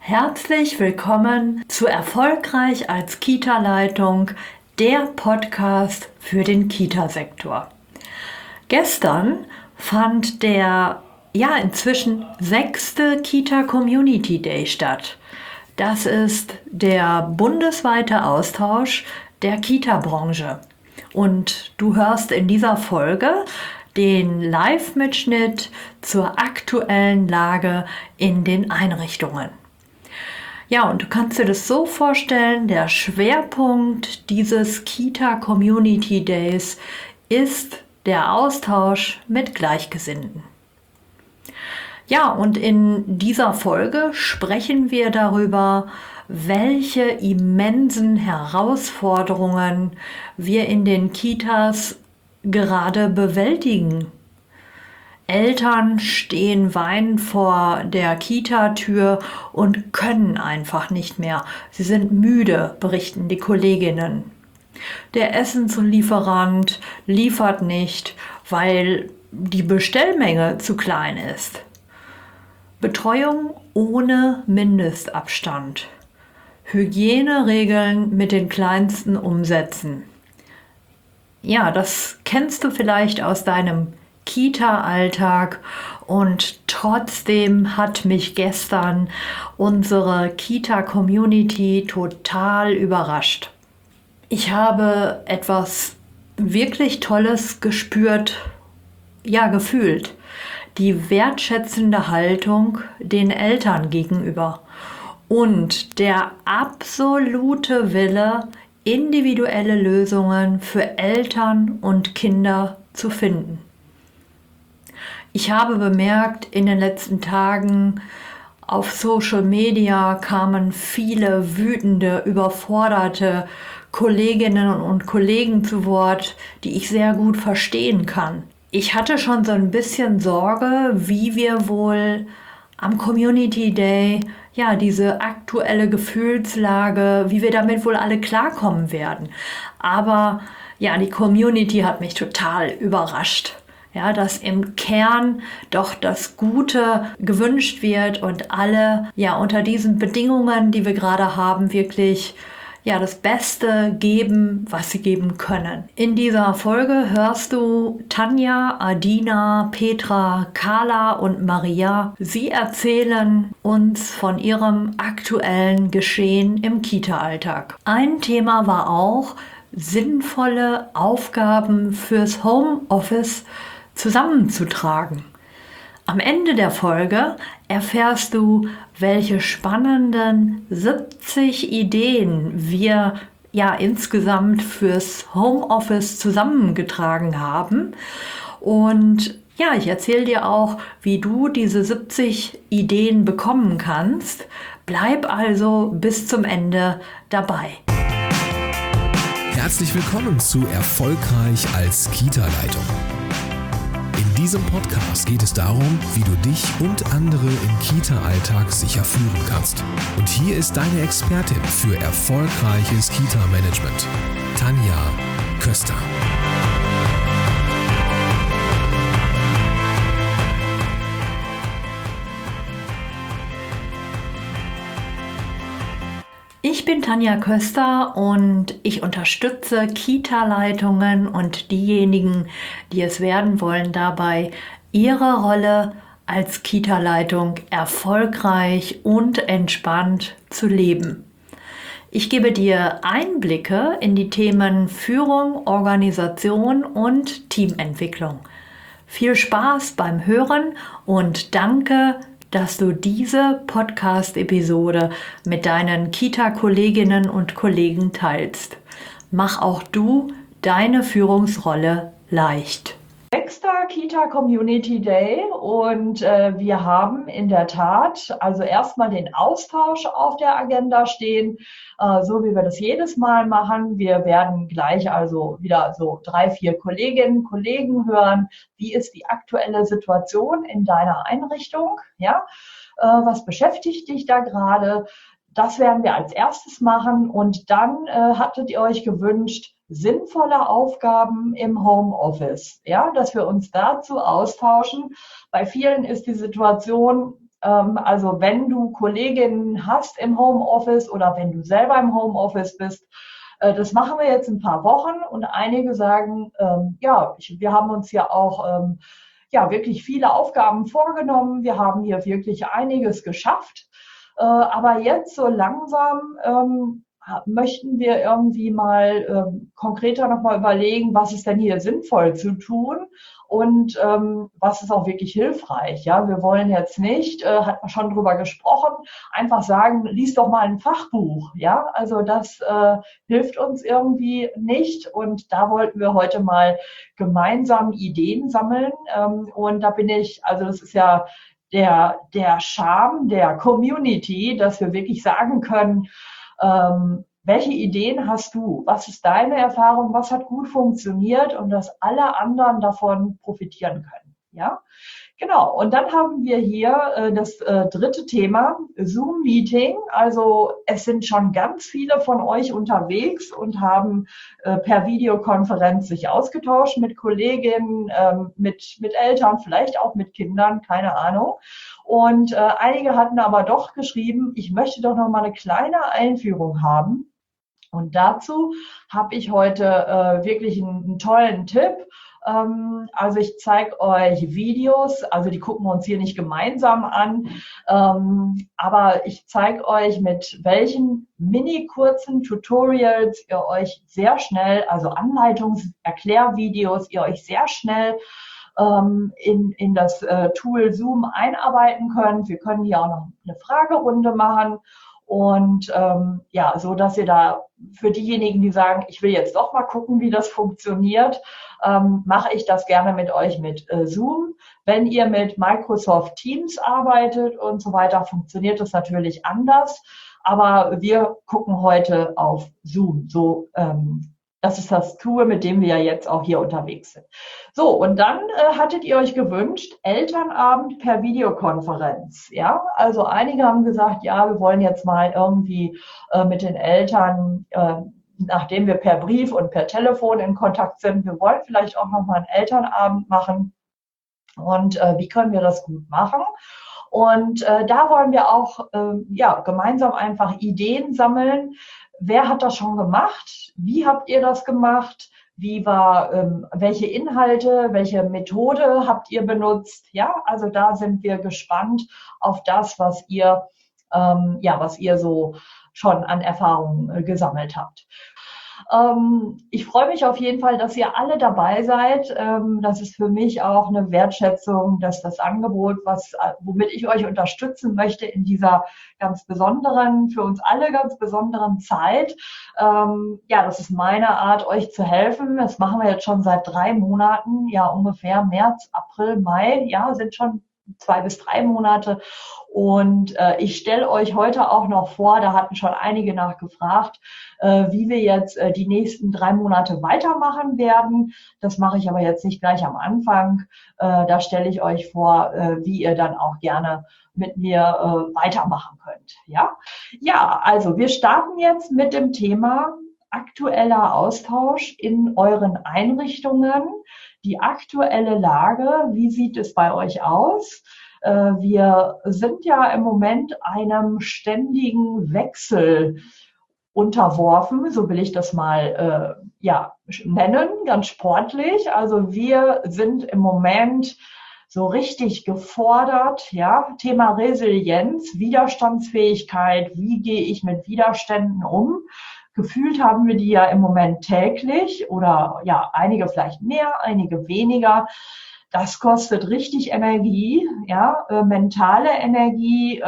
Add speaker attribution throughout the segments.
Speaker 1: Herzlich willkommen zu Erfolgreich als Kita-Leitung, der Podcast für den Kita-Sektor. Gestern fand der inzwischen 6. Kita Community Day statt. Das ist der bundesweite Austausch der Kita-Branche. Und du hörst in dieser Folge den Live-Mitschnitt zur aktuellen Lage in den Einrichtungen. Ja, und du kannst dir das so vorstellen, der Schwerpunkt dieses Kita Community Days ist der Austausch mit Gleichgesinnten. Ja, und in dieser Folge sprechen wir darüber, welche immensen Herausforderungen wir in den Kitas gerade bewältigen. Eltern stehen weinend vor der Kita-Tür und können einfach nicht mehr. Sie sind müde, berichten die Kolleginnen. Der Essenslieferant liefert nicht, weil die Bestellmenge zu klein ist. Betreuung ohne Mindestabstand. Hygieneregeln mit den Kleinsten umsetzen. Ja, das kennst du vielleicht aus deinem Kita-Alltag und trotzdem hat mich gestern unsere Kita-Community total überrascht. Ich habe etwas wirklich Tolles gespürt, gefühlt. Die wertschätzende Haltung den Eltern gegenüber und der absolute Wille, individuelle Lösungen für Eltern und Kinder zu finden. Ich habe bemerkt, in den letzten Tagen auf Social Media kamen viele wütende, überforderte Kolleginnen und Kollegen zu Wort, die ich sehr gut verstehen kann. Ich hatte schon so ein bisschen Sorge, wie wir wohl am Community Day, diese aktuelle Gefühlslage, wie wir damit wohl alle klarkommen werden. Aber die Community hat mich total überrascht. Ja, dass im Kern doch das Gute gewünscht wird und alle unter diesen Bedingungen, die wir gerade haben, wirklich das Beste geben, was sie geben können. In dieser Folge hörst du Tanja, Adina, Petra, Carla und Maria. Sie erzählen uns von ihrem aktuellen Geschehen im Kita-Alltag. Ein Thema war auch sinnvolle Aufgaben fürs Homeoffice zusammenzutragen. Am Ende der Folge erfährst du, welche spannenden 70 Ideen wir insgesamt fürs Homeoffice zusammengetragen haben. Und ich erzähle dir auch, wie du diese 70 Ideen bekommen kannst. Bleib also bis zum Ende dabei.
Speaker 2: Herzlich willkommen zu Erfolgreich als Kita-Leitung. In diesem Podcast geht es darum, wie du dich und andere im Kita-Alltag sicher führen kannst. Und hier ist deine Expertin für erfolgreiches Kita-Management, Tanja Köster.
Speaker 1: Ich bin Tanja Köster und ich unterstütze Kita-Leitungen und diejenigen, die es werden wollen, dabei, ihre Rolle als Kita-Leitung erfolgreich und entspannt zu leben. Ich gebe dir Einblicke in die Themen Führung, Organisation und Teamentwicklung. Viel Spaß beim Hören und danke, dass du diese Podcast-Episode mit deinen Kita-Kolleginnen und Kollegen teilst. Mach auch du deine Führungsrolle leicht. 6. Kita Community Day und wir haben in der Tat also erstmal den Austausch auf der Agenda stehen, so wie wir das jedes Mal machen. Wir werden gleich also wieder so 3, 4 Kolleginnen und Kollegen hören. Wie ist die aktuelle Situation in deiner Einrichtung? Ja, was beschäftigt dich da gerade? Das werden wir als erstes machen und dann hattet ihr euch gewünscht, sinnvolle Aufgaben im Homeoffice, dass wir uns dazu austauschen. Bei vielen ist die Situation,
Speaker 3: Also wenn du Kolleginnen hast im Homeoffice oder wenn du selber im Homeoffice bist, das machen wir jetzt ein paar Wochen und einige sagen, wir haben uns ja auch wirklich viele Aufgaben vorgenommen. Wir haben hier wirklich einiges geschafft. Aber jetzt so langsam möchten wir irgendwie mal konkreter nochmal überlegen, was ist denn hier sinnvoll zu tun und was ist auch wirklich hilfreich. Ja, wir wollen jetzt nicht, hat man schon drüber gesprochen, einfach sagen, lies doch mal ein Fachbuch. Ja, also das hilft uns irgendwie nicht und da wollten wir heute mal gemeinsam Ideen sammeln und da bin ich, also das ist ja der Charme der Community, dass wir wirklich sagen können, welche Ideen hast du? Was ist deine Erfahrung? Was hat gut funktioniert und dass alle anderen davon profitieren können? Ja, genau. Und dann haben wir hier das dritte Thema, Zoom-Meeting. Also es sind schon ganz viele von euch unterwegs und haben per Videokonferenz sich ausgetauscht mit Kolleginnen, mit Eltern, vielleicht auch mit Kindern, keine Ahnung. Und einige hatten aber doch geschrieben, ich möchte doch noch mal eine kleine Einführung haben. Und dazu habe ich heute wirklich einen tollen Tipp. Also ich zeige euch Videos, also die gucken wir uns hier nicht gemeinsam an, aber ich zeige euch, mit welchen mini kurzen Tutorials ihr euch sehr schnell, also Erklärvideos, ihr euch sehr schnell in das Tool Zoom einarbeiten könnt. Wir können hier auch noch eine Fragerunde machen. Und so dass ihr da für diejenigen, die sagen, ich will jetzt doch mal gucken, wie das funktioniert, mache ich das gerne mit euch mit Zoom. Wenn ihr mit Microsoft Teams arbeitet und so weiter, funktioniert das natürlich anders. Aber wir gucken heute auf Zoom. So, das ist das Tool, mit dem wir ja jetzt auch hier unterwegs sind. So, und dann hattet ihr euch gewünscht, Elternabend per Videokonferenz. Ja, also einige haben gesagt, ja, wir wollen jetzt mal irgendwie mit den Eltern, nachdem wir per Brief und per Telefon in Kontakt sind, wir wollen vielleicht auch noch mal einen Elternabend machen. Und wie können wir das gut machen? Und da wollen wir auch gemeinsam einfach Ideen sammeln. Wer hat das schon gemacht? Wie habt ihr das gemacht? Welche Inhalte, welche Methode habt ihr benutzt? Ja, also da sind wir gespannt auf das, was ihr so schon an Erfahrungen gesammelt habt. Ich freue mich auf jeden Fall, dass ihr alle dabei seid. Das ist für mich auch eine Wertschätzung, dass das Angebot, womit ich euch unterstützen möchte in dieser ganz besonderen, für uns alle ganz besonderen Zeit. Das ist meine Art, euch zu helfen. Das machen wir jetzt schon seit 3 Monaten, ja ungefähr März, April, Mai, ja, sind schon 2 bis 3 Monate. Und ich stelle euch heute auch noch vor, da hatten schon einige nachgefragt, wie wir jetzt die nächsten 3 Monate weitermachen werden. Das mache ich aber jetzt nicht gleich am Anfang. Da stelle ich euch vor, wie ihr dann auch gerne mit mir weitermachen könnt. Ja, also wir starten jetzt mit dem Thema aktueller Austausch in euren Einrichtungen. Die aktuelle Lage, wie sieht es bei euch aus? Wir sind ja im Moment einem ständigen Wechsel unterworfen, so will ich das mal nennen, ganz sportlich. Also wir sind im Moment so richtig gefordert, ja, Thema Resilienz, Widerstandsfähigkeit, wie gehe ich mit Widerständen um? Gefühlt haben wir die ja im Moment täglich oder ja, einige vielleicht mehr, einige weniger. Das kostet richtig Energie, ja, mentale Energie.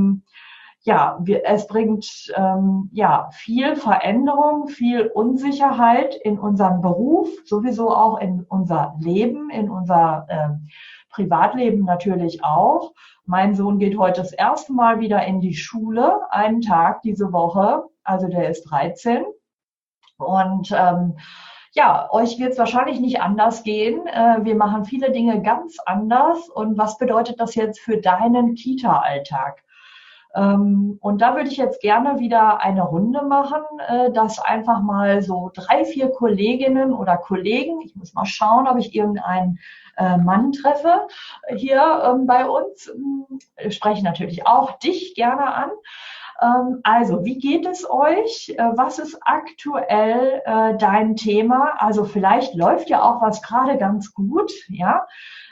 Speaker 3: Es bringt viel Veränderung, viel Unsicherheit in unseren Beruf, sowieso auch in unser Leben, in unser Privatleben natürlich auch. Mein Sohn geht heute das erste Mal wieder in die Schule, einen Tag diese Woche, also der ist 13. Und euch wird es wahrscheinlich nicht anders gehen. Wir machen viele Dinge ganz anders. Und was bedeutet das jetzt für deinen Kita-Alltag? Und da würde ich jetzt gerne wieder eine Runde machen, dass einfach mal so 3, 4 Kolleginnen oder Kollegen, ich muss mal schauen, ob ich irgendeinen Mann treffe hier bei uns, spreche natürlich auch dich gerne an. Also, wie geht es euch? Was ist aktuell dein Thema? Also vielleicht läuft ja auch was gerade ganz gut, ja,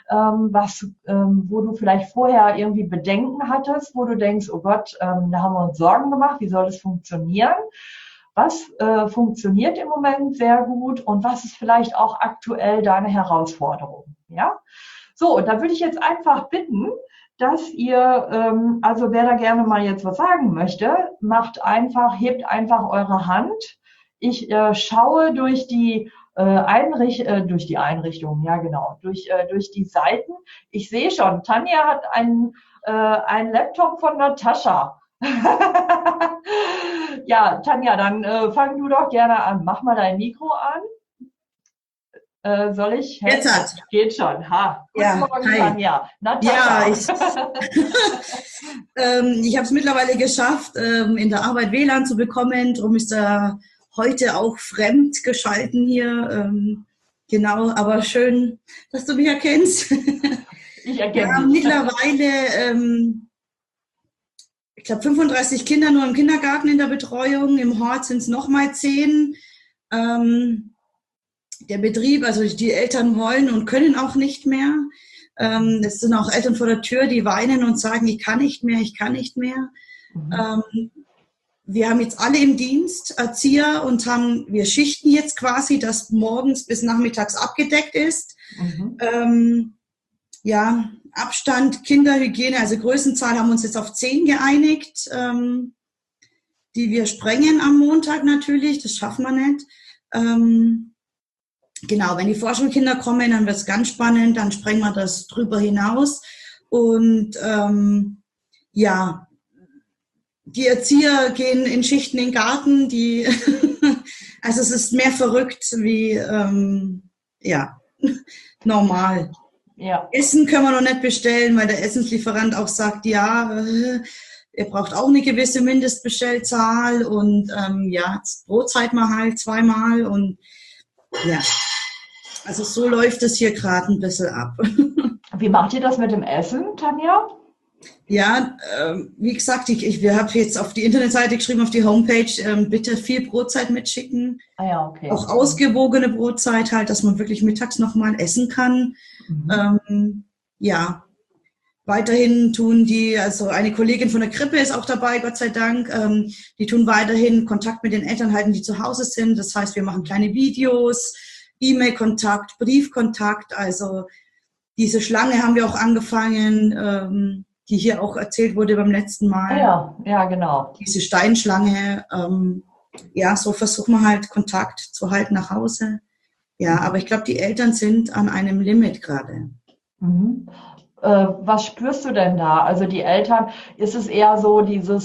Speaker 3: wo du vielleicht vorher irgendwie Bedenken hattest, wo du denkst, oh Gott, da haben wir uns Sorgen gemacht, wie soll das funktionieren? Was funktioniert im Moment sehr gut und was ist vielleicht auch aktuell deine Herausforderung? Ja, so, und da würde ich jetzt einfach bitten, dass ihr, also wer da gerne mal jetzt was sagen möchte, hebt einfach eure Hand. Ich schaue durch die Einrichtung, ja genau, durch die Seiten. Ich sehe schon, Tanja hat einen Laptop von Natascha. Ja, Tanja, dann fang du doch gerne an. Mach mal dein Mikro an. Soll ich?
Speaker 4: Jetzt hat.
Speaker 3: Geht schon. Ha. Guten
Speaker 4: Ja,
Speaker 3: Morgen,
Speaker 4: hi.
Speaker 3: Tanja. Natascha.
Speaker 4: Ja, ich habe es mittlerweile geschafft, in der Arbeit WLAN zu bekommen. Darum ist er heute auch fremd geschalten hier. Genau, aber schön, dass du mich erkennst.
Speaker 3: Ich
Speaker 4: Wir
Speaker 3: erkenne
Speaker 4: haben
Speaker 3: dich.
Speaker 4: mittlerweile, ich glaube, 35 Kinder nur im Kindergarten in der Betreuung. Im Hort sind es nochmal 10. Der Betrieb, also die Eltern wollen und können auch nicht mehr. Es sind auch Eltern vor der Tür, die weinen und sagen, ich kann nicht mehr, ich kann nicht mehr. Wir haben jetzt alle im Dienst, Erzieher, und wir schichten jetzt quasi, dass morgens bis nachmittags abgedeckt ist. Ja, Abstand, Kinderhygiene, also Größenzahl haben wir uns jetzt auf 10 geeinigt, die wir sprengen am Montag natürlich, das schaffen wir nicht. Genau, wenn die Vorschulkinder kommen, dann wird es ganz spannend, dann sprengen wir das drüber hinaus. Und ja, die Erzieher gehen in Schichten in den Garten, also es ist mehr verrückt wie ja, normal.
Speaker 3: Ja.
Speaker 4: Essen können wir noch nicht bestellen, weil der Essenslieferant auch sagt, ja, er braucht auch eine gewisse Mindestbestellzahl und ja, Brotzeit mal halt 2-mal und ja, also so läuft es hier gerade ein bisschen ab.
Speaker 3: Wie macht ihr das mit dem Essen, Tanja?
Speaker 4: Ja, wie gesagt, wir haben jetzt auf die Internetseite geschrieben, auf die Homepage, bitte viel Brotzeit mitschicken.
Speaker 3: Ah ja, okay.
Speaker 4: Auch ausgewogene Brotzeit halt, dass man wirklich mittags nochmal essen kann. Ja, weiterhin tun also eine Kollegin von der Krippe ist auch dabei, Gott sei Dank. Die tun weiterhin Kontakt mit den Eltern halten, die zu Hause sind. Das heißt, wir machen kleine Videos, E-Mail-Kontakt, Briefkontakt. Also diese Schlange haben wir auch angefangen, die hier auch erzählt wurde beim letzten Mal.
Speaker 3: Ja, ja, genau.
Speaker 4: Diese Steinschlange. Ja, so versuchen wir halt Kontakt zu halten nach Hause. Ja, aber ich glaube, die Eltern sind an einem Limit gerade.
Speaker 3: Was spürst du denn da? Also die Eltern, ist es eher so diese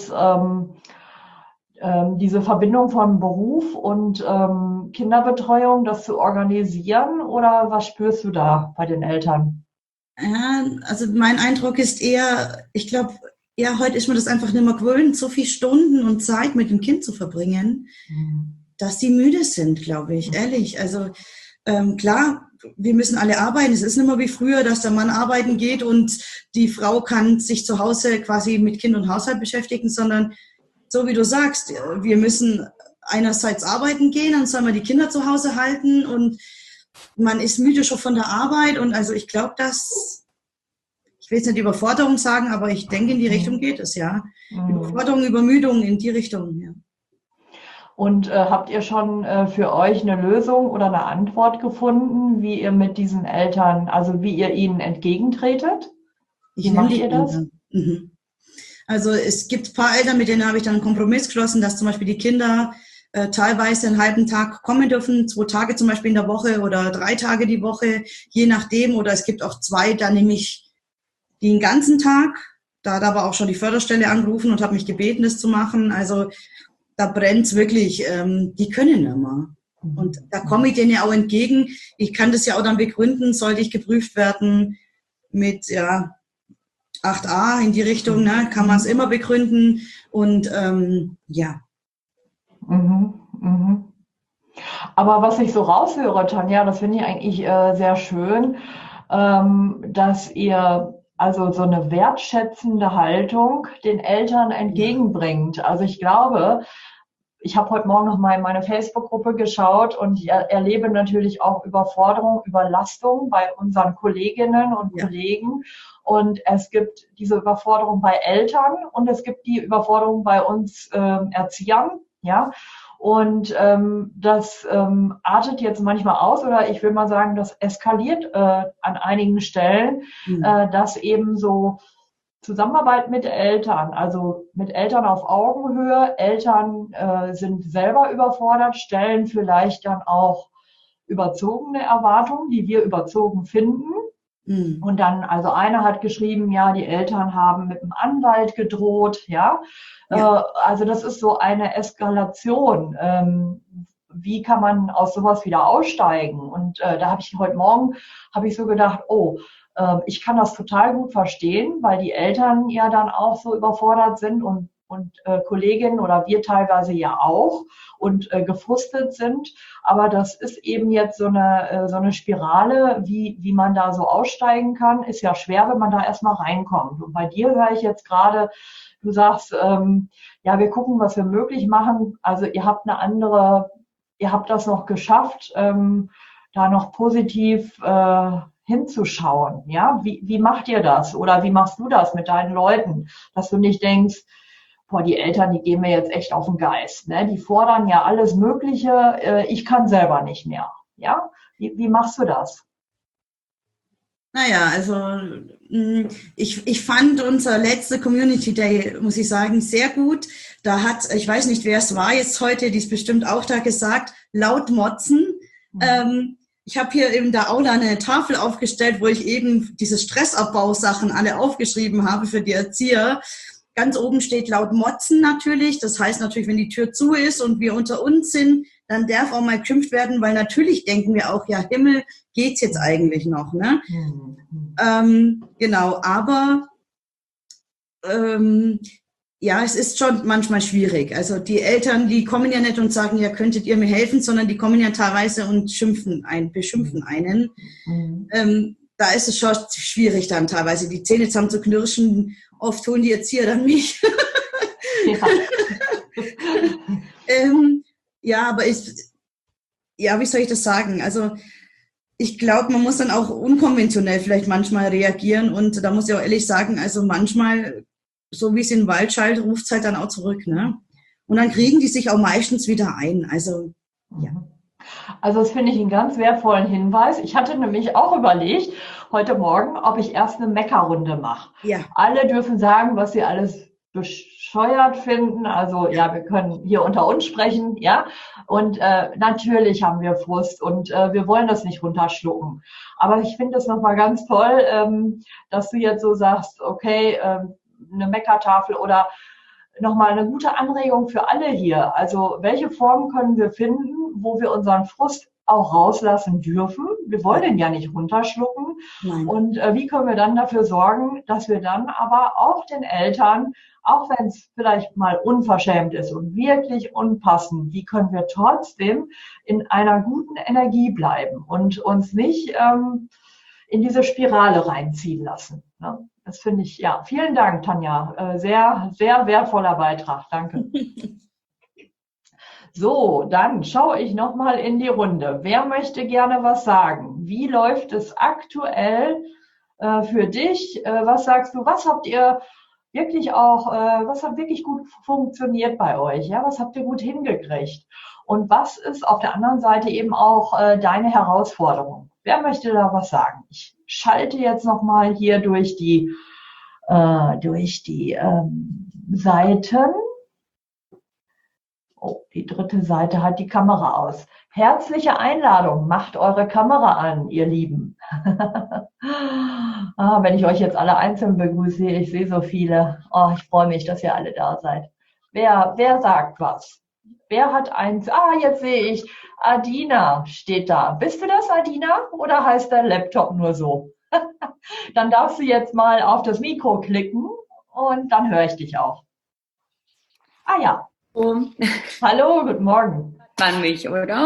Speaker 3: Verbindung von Beruf und Kinderbetreuung, das zu organisieren, oder was spürst du da bei den Eltern?
Speaker 4: Ja, also mein Eindruck ist eher, ich glaube, ja, heute ist man das einfach nicht mehr gewöhnt, so viele Stunden und Zeit mit dem Kind zu verbringen, dass die müde sind, glaube ich, ehrlich. Also klar, wir müssen alle arbeiten. Es ist nicht mehr wie früher, dass der Mann arbeiten geht und die Frau kann sich zu Hause quasi mit Kind und Haushalt beschäftigen, sondern so wie du sagst, wir müssen einerseits arbeiten gehen, dann sollen wir die Kinder zu Hause halten und man ist müde schon von der Arbeit und also ich glaube, ich will jetzt nicht Überforderung sagen, aber ich denke, in die Richtung geht es, ja. Überforderung, Übermüdung, in die Richtung, ja.
Speaker 3: Und habt ihr schon für euch eine Lösung oder eine Antwort gefunden, wie ihr mit diesen Eltern, also wie ihr ihnen entgegentretet? Wie macht ihr das?
Speaker 4: Also es gibt ein paar Eltern, mit denen habe ich dann einen Kompromiss geschlossen, dass zum Beispiel die Kinder teilweise einen halben Tag kommen dürfen, 2 Tage zum Beispiel in der Woche oder 3 Tage die Woche, je nachdem. Oder es gibt auch 2, da nehme ich den ganzen Tag. Da hat aber auch schon die Förderstelle angerufen und hat mich gebeten, das zu machen. Also da brennt es wirklich, die können immer. Und da komme ich denen ja auch entgegen. Ich kann das ja auch dann begründen, sollte ich geprüft werden mit, ja, 8a in die Richtung, ne, kann man es immer begründen. Und ja.
Speaker 3: Aber was ich so raushöre, Tanja, das finde ich eigentlich sehr schön, dass ihr also so eine wertschätzende Haltung den Eltern entgegenbringt. Also ich glaube, ich habe heute Morgen noch mal in meine Facebook-Gruppe geschaut und ich erlebe natürlich auch Überforderung, Überlastung bei unseren Kolleginnen und Kollegen. Und es gibt diese Überforderung bei Eltern und es gibt die Überforderung bei uns Erziehern, ja. Und das artet jetzt manchmal aus, oder ich will mal sagen, das eskaliert an einigen Stellen, dass eben so Zusammenarbeit mit Eltern, also mit Eltern auf Augenhöhe. Eltern sind selber überfordert, stellen vielleicht dann auch überzogene Erwartungen, die wir überzogen finden. Und dann, also einer hat geschrieben, ja, die Eltern haben mit dem Anwalt gedroht, ja. Also das ist so eine Eskalation. Wie kann man aus sowas wieder aussteigen? Und da habe ich heute Morgen, so gedacht, ich kann das total gut verstehen, weil die Eltern ja dann auch so überfordert sind und Kolleginnen oder wir teilweise ja auch und gefrustet sind. Aber das ist eben jetzt so eine Spirale, wie man da so aussteigen kann, ist ja schwer, wenn man da erstmal reinkommt. Und bei dir höre ich jetzt gerade, du sagst, ja, wir gucken, was wir möglich machen. Also ihr habt das noch geschafft, da noch positiv hinzuschauen. Ja, wie macht ihr das? Oder wie machst du das mit deinen Leuten? Dass du nicht denkst, boah, die Eltern, die gehen mir jetzt echt auf den Geist. Ne? Die fordern ja alles Mögliche, ich kann selber nicht mehr. Ja, wie machst du das?
Speaker 4: Naja, also ich fand unser letzter Community Day, muss ich sagen, sehr gut. Da hat, ich weiß nicht, wer es war jetzt heute, die ist bestimmt auch da gesagt, laut motzen. Ich habe hier in der Aula eine Tafel aufgestellt, wo ich eben diese Stressabbausachen alle aufgeschrieben habe für die Erzieher. Ganz oben steht laut motzen natürlich. Das heißt natürlich, wenn die Tür zu ist und wir unter uns sind, dann darf auch mal geschimpft werden, weil natürlich denken wir auch, ja Himmel, geht's jetzt eigentlich noch, ne? Genau, aber ja, es ist schon manchmal schwierig. Also die Eltern, die kommen ja nicht und sagen, ja, könntet ihr mir helfen, sondern die kommen ja teilweise und beschimpfen einen. Da ist es schon schwierig dann teilweise, die Zähne zusammen zu knirschen. Oft holen die Erzieher dann mich. Ja, aber wie soll ich das sagen? Also ich glaube, man muss dann auch unkonventionell vielleicht manchmal reagieren und da muss ich auch ehrlich sagen, also manchmal, so wie es in den Wald schallt, ruft es halt dann auch zurück, ne? Und dann kriegen die sich auch meistens wieder ein, also ja.
Speaker 3: Also das finde ich einen ganz wertvollen Hinweis. Ich hatte nämlich auch überlegt, heute Morgen, ob ich erst eine Meckerrunde mache.
Speaker 4: Ja.
Speaker 3: Alle dürfen sagen, was sie alles bescheuert finden. Also ja, wir können hier unter uns sprechen, ja. Und natürlich haben wir Frust und wir wollen das nicht runterschlucken. Aber ich finde das nochmal ganz toll, dass du jetzt so sagst, okay, eine Meckertafel oder nochmal eine gute Anregung für alle hier. Also welche Formen können wir finden, wo wir unseren Frust auch rauslassen dürfen? Wir wollen den ja nicht runterschlucken.
Speaker 4: Nein.
Speaker 3: Und wie können wir dann dafür sorgen, dass wir dann aber auch den Eltern, auch wenn es vielleicht mal unverschämt ist und wirklich unpassend, wie können wir trotzdem in einer guten Energie bleiben und uns nicht in diese Spirale reinziehen lassen, ne? Das finde ich, ja, vielen Dank, Tanja. Sehr, sehr wertvoller Beitrag. Danke. So, dann schaue ich nochmal in die Runde. Wer möchte gerne was sagen? Wie läuft es aktuell für dich? Was sagst du? Was habt ihr wirklich was hat wirklich gut funktioniert bei euch? Ja, was habt ihr gut hingekriegt? Und was ist auf der anderen Seite eben auch deine Herausforderung? Wer möchte da was sagen? Ich schalte jetzt nochmal hier durch die Seiten. Oh, die dritte Seite hat die Kamera aus. Herzliche Einladung, macht eure Kamera an, ihr Lieben. Wenn ich euch jetzt alle einzeln begrüße, ich sehe so viele. Oh, ich freue mich, dass ihr alle da seid. Wer sagt was? Wer hat eins? Jetzt sehe ich, Adina steht da. Bist du das, Adina? Oder heißt der Laptop nur so? Dann darfst du jetzt mal auf das Mikro klicken und dann höre ich dich auch. Ah ja. Hallo, guten Morgen.
Speaker 5: An mich, oder?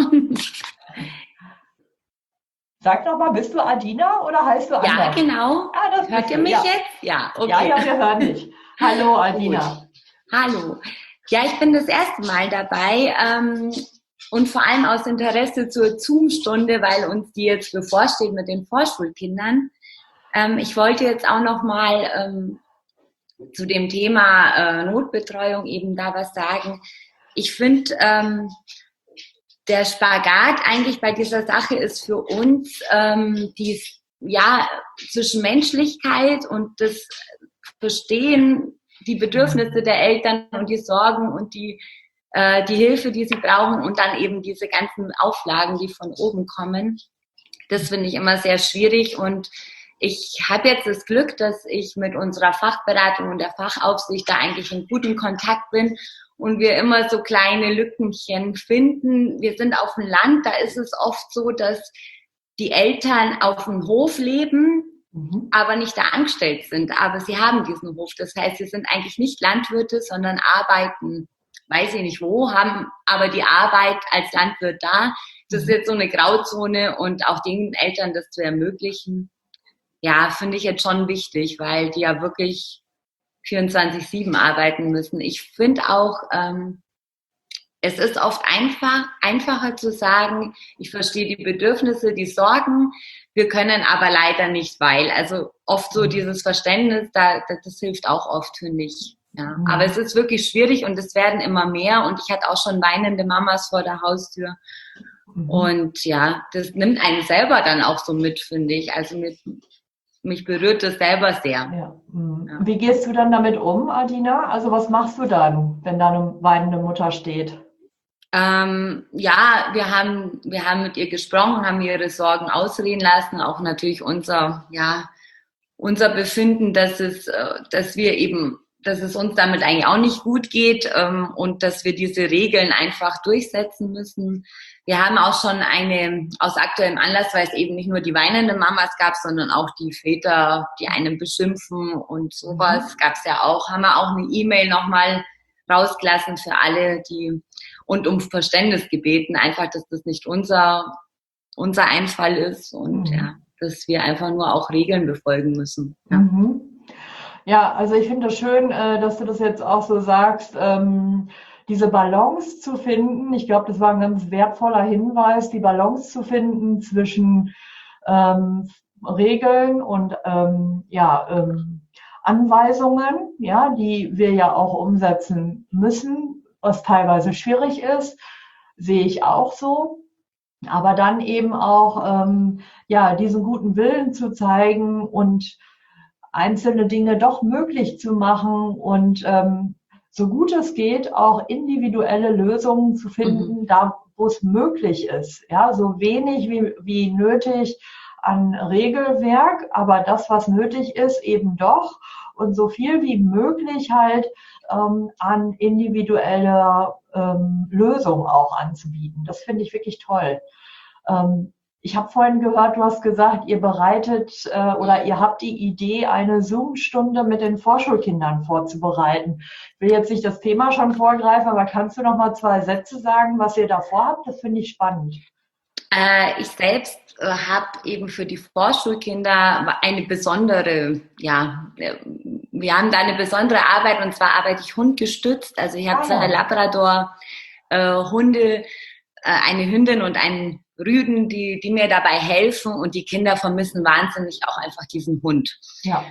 Speaker 3: Sag doch mal, bist du Adina oder heißt du anders?
Speaker 5: Ja, genau.
Speaker 3: Das
Speaker 5: Hört ihr mich jetzt? Ja, okay.
Speaker 3: Ja, wir hören dich. Hallo, Adina.
Speaker 5: Gut. Hallo. Ja, ich bin das erste Mal dabei und vor allem aus Interesse zur Zoom-Stunde, weil uns die jetzt bevorsteht mit den Vorschulkindern. Ich wollte jetzt auch noch mal zu dem Thema Notbetreuung eben da was sagen. Ich finde, der Spagat eigentlich bei dieser Sache ist für uns zwischen Menschlichkeit und das Verstehen, die Bedürfnisse der Eltern und die Sorgen und die Hilfe, die sie brauchen und dann eben diese ganzen Auflagen, die von oben kommen. Das finde ich immer sehr schwierig und ich habe jetzt das Glück, dass ich mit unserer Fachberatung und der Fachaufsicht da eigentlich in gutem Kontakt bin und wir immer so kleine Lückenchen finden. Wir sind auf dem Land, da ist es oft so, dass die Eltern auf dem Hof leben, aber nicht da angestellt sind. Aber sie haben diesen Hof. Das heißt, sie sind eigentlich nicht Landwirte, sondern arbeiten, weiß ich nicht wo, haben aber die Arbeit als Landwirt da. Das ist jetzt so eine Grauzone und auch den Eltern das zu ermöglichen, ja, finde ich jetzt schon wichtig, weil die ja wirklich 24/7 arbeiten müssen. Ich finde auch, es ist oft einfacher zu sagen, ich verstehe die Bedürfnisse, die Sorgen, wir können aber leider nicht, weil. Also oft so dieses Verständnis, das hilft auch oft, finde ich. Ja. Aber es ist wirklich schwierig und es werden immer mehr und ich hatte auch schon weinende Mamas vor der Haustür. Und ja, das nimmt einen selber dann auch so mit, finde ich. Also mich berührt das selber sehr.
Speaker 3: Ja. Ja. Wie gehst du dann damit um, Adina? Also was machst du dann, wenn da eine weinende Mutter steht?
Speaker 5: Ja, wir haben mit ihr gesprochen, haben ihre Sorgen ausreden lassen, auch natürlich unser Befinden, dass es uns damit eigentlich auch nicht gut geht und dass wir diese Regeln einfach durchsetzen müssen. Wir haben auch schon aus aktuellem Anlass, weil es eben nicht nur die weinenden Mamas gab, sondern auch die Väter, die einen beschimpfen und sowas gab es ja auch, haben wir auch eine E-Mail nochmal rausgelassen für alle, und um Verständnis gebeten, einfach, dass das nicht unser Einfall ist und ja, dass wir einfach nur auch Regeln befolgen müssen. Ja.
Speaker 3: Ja, also ich finde es schön, dass du das jetzt auch so sagst, diese Balance zu finden. Ich glaube, das war ein ganz wertvoller Hinweis, die Balance zu finden zwischen Regeln und Anweisungen, ja, die wir ja auch umsetzen müssen, was teilweise schwierig ist, sehe ich auch so. Aber dann eben auch diesen guten Willen zu zeigen und einzelne Dinge doch möglich zu machen und so gut es geht, auch individuelle Lösungen zu finden, da wo es möglich ist. Ja, so wenig wie nötig an Regelwerk, aber das, was nötig ist, eben doch und so viel wie möglich halt an individueller Lösung auch anzubieten. Das finde ich wirklich toll. Ich habe vorhin gehört, du hast gesagt, ihr bereitet oder ihr habt die Idee, eine Zoom-Stunde mit den Vorschulkindern vorzubereiten. Ich will jetzt nicht das Thema schon vorgreifen, aber kannst du noch mal 2 Sätze sagen, was ihr da vorhabt? Das finde ich spannend.
Speaker 5: Ich selbst habe eben für die Vorschulkinder eine besondere, wir haben da eine besondere Arbeit und zwar arbeite ich hundgestützt. Also ich habe 2 Labrador-Hunde, eine Hündin und einen Rüden, die mir dabei helfen und die Kinder vermissen wahnsinnig auch einfach diesen Hund. Ja.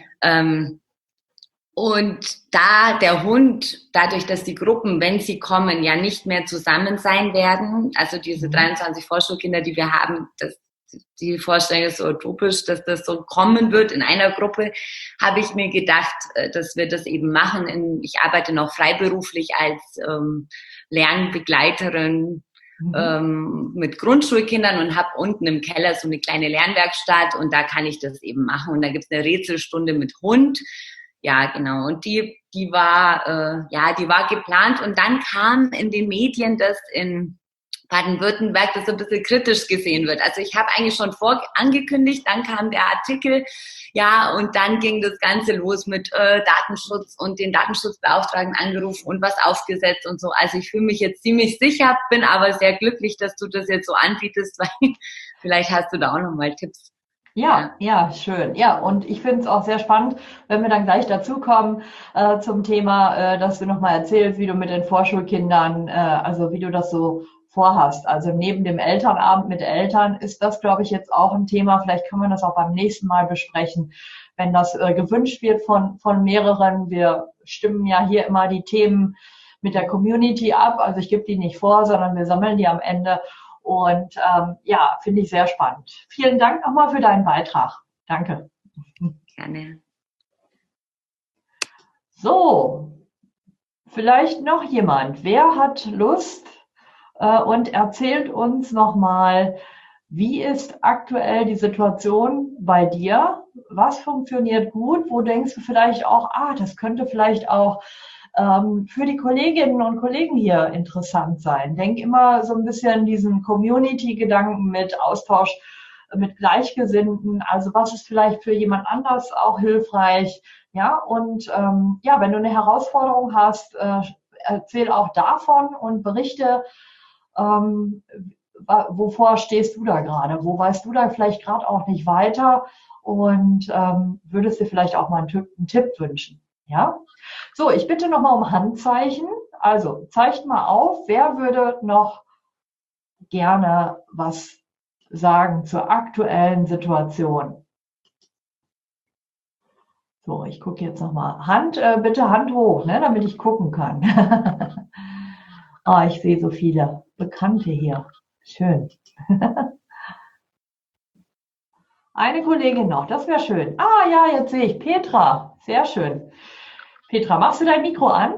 Speaker 5: Und da der Hund, dadurch, dass die Gruppen, wenn sie kommen, ja nicht mehr zusammen sein werden, also diese 23 Vorschulkinder, die wir haben, die Vorstellung ist so utopisch, dass das so kommen wird in einer Gruppe, habe ich mir gedacht, dass wir das eben machen. Ich arbeite noch freiberuflich als Lernbegleiterin mit Grundschulkindern und habe unten im Keller so eine kleine Lernwerkstatt und da kann ich das eben machen. Und da gibt es eine Rätselstunde mit Hund. Ja, genau. Und die war geplant und dann kam in den Medien, dass in Baden-Württemberg das so ein bisschen kritisch gesehen wird. Also ich habe eigentlich schon angekündigt, dann kam der Artikel, ja, und dann ging das Ganze los mit Datenschutz und den Datenschutzbeauftragten angerufen und was aufgesetzt und so. Also ich fühle mich jetzt ziemlich sicher, bin aber sehr glücklich, dass du das jetzt so anbietest, weil vielleicht hast du da auch nochmal Tipps.
Speaker 3: Ja, schön. Ja, und ich finde es auch sehr spannend, wenn wir dann gleich dazukommen zum Thema, dass du nochmal erzählst, wie du mit den Vorschulkindern, also wie du das so vorhast. Also neben dem Elternabend mit Eltern ist das, glaube ich, jetzt auch ein Thema. Vielleicht können wir das auch beim nächsten Mal besprechen, wenn das gewünscht wird von mehreren. Wir stimmen ja hier immer die Themen mit der Community ab. Also ich gebe die nicht vor, sondern wir sammeln die am Ende. Und ja, finde ich sehr spannend. Vielen Dank nochmal für deinen Beitrag. Danke.
Speaker 5: Gerne.
Speaker 3: So, vielleicht noch jemand. Wer hat Lust und erzählt uns nochmal, wie ist aktuell die Situation bei dir? Was funktioniert gut? Wo denkst du vielleicht auch, das könnte vielleicht auch für die Kolleginnen und Kollegen hier interessant sein. Denk immer so ein bisschen diesen Community-Gedanken mit Austausch mit Gleichgesinnten. Also was ist vielleicht für jemand anders auch hilfreich? Ja, und ja, wenn du eine Herausforderung hast, erzähl auch davon und berichte, wovor stehst du da gerade? Wo weißt du da vielleicht gerade auch nicht weiter? Und würdest dir vielleicht auch mal einen Tipp wünschen? Ja? So, ich bitte nochmal um Handzeichen. Also, zeigt mal auf, wer würde noch gerne was sagen zur aktuellen Situation? So, ich gucke jetzt nochmal. Bitte Hand hoch, ne, damit ich gucken kann. Ich sehe so viele Bekannte hier. Schön. Eine Kollegin noch, das wäre schön. Ja, jetzt sehe ich Petra. Sehr schön. Petra, machst du dein Mikro an?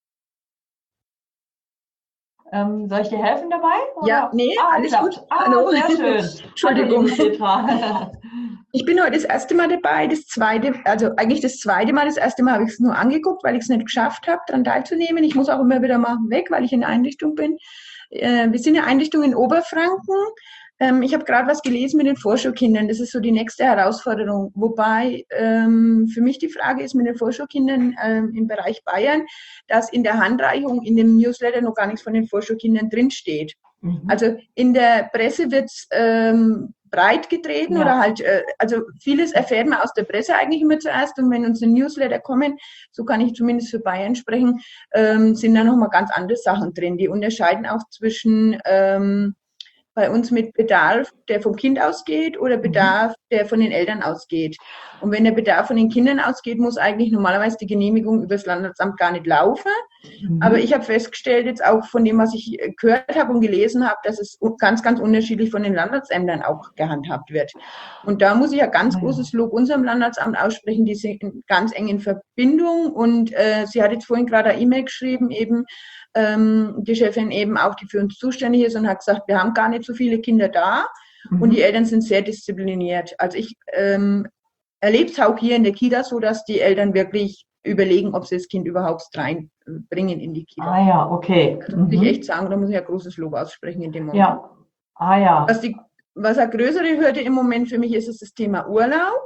Speaker 3: Soll ich dir helfen dabei?
Speaker 6: Oder? Ja, nee, alles
Speaker 3: klappt.
Speaker 6: gut. Hallo.
Speaker 3: Sehr schön.
Speaker 6: Entschuldigung.
Speaker 3: Hallo, Petra.
Speaker 6: Ich bin heute das erste Mal dabei, das zweite Mal. Das erste Mal habe ich es nur angeguckt, weil ich es nicht geschafft habe, daran teilzunehmen. Ich muss auch immer wieder mal weg, weil ich in der Einrichtung bin. Wir sind eine Einrichtung in Oberfranken. Ich habe gerade was gelesen mit den Vorschulkindern. Das ist so die nächste Herausforderung. Wobei für mich die Frage ist mit den Vorschulkindern im Bereich Bayern, dass in der Handreichung, in dem Newsletter noch gar nichts von den Vorschulkindern drinsteht. Mhm. Also in der Presse wird es breit getreten oder halt, also vieles erfährt man aus der Presse eigentlich immer zuerst und wenn unsere Newsletter kommen, so kann ich zumindest für Bayern sprechen, sind da nochmal ganz andere Sachen drin. Die unterscheiden auch zwischen bei uns mit Bedarf, der vom Kind ausgeht oder Bedarf, der von den Eltern ausgeht. Und wenn der Bedarf von den Kindern ausgeht, muss eigentlich normalerweise die Genehmigung über das Landratsamt gar nicht laufen. Aber ich habe festgestellt, jetzt auch von dem, was ich gehört habe und gelesen habe, dass es ganz, ganz unterschiedlich von den Landratsämtern auch gehandhabt wird. Und da muss ich ja ganz großes Lob unserem Landratsamt aussprechen, die sind ganz eng in Verbindung. Und sie hat jetzt vorhin gerade eine E-Mail geschrieben, eben, die Chefin eben auch, die für uns zuständig ist und hat gesagt, wir haben gar nicht so viele Kinder da und die Eltern sind sehr diszipliniert. Also ich erlebe es auch hier in der Kita so, dass die Eltern wirklich überlegen, ob sie das Kind überhaupt reinbringen in die Kita.
Speaker 3: Ja, okay.
Speaker 6: Das muss ich echt sagen, da muss ich ja großes Lob aussprechen in dem Moment.
Speaker 3: Ja.
Speaker 6: Was eine größere Hürde im Moment für mich ist, ist das Thema Urlaub.